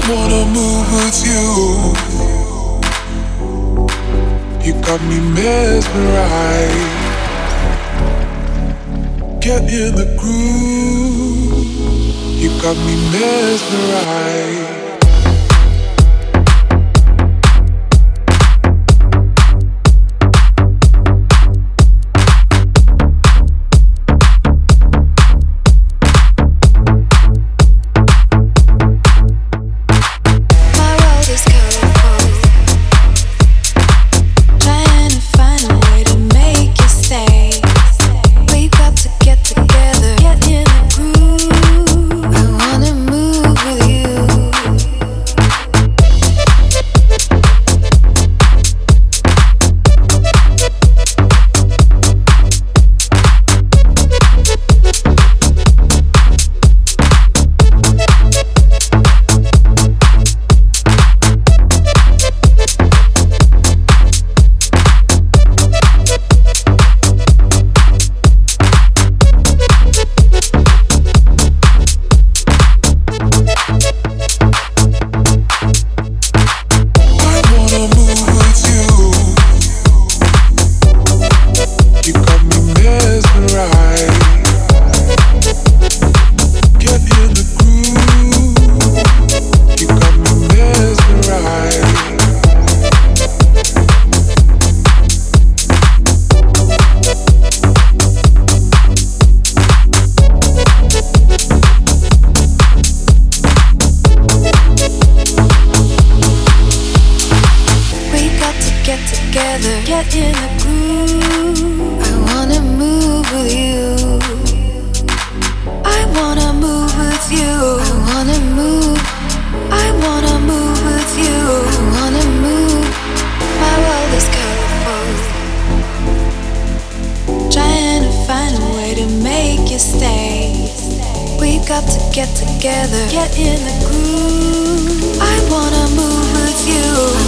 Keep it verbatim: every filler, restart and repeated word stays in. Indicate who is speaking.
Speaker 1: wanna move with you. You got me mesmerized. Get in the groove. You got me mesmerized.
Speaker 2: Get in the groove. I wanna move with you. I wanna move with you. I wanna move. I wanna move with you. I wanna move. My world is colorful. Trying to find a way to make you stay. We've got to get together. Get in the groove. I wanna move with you.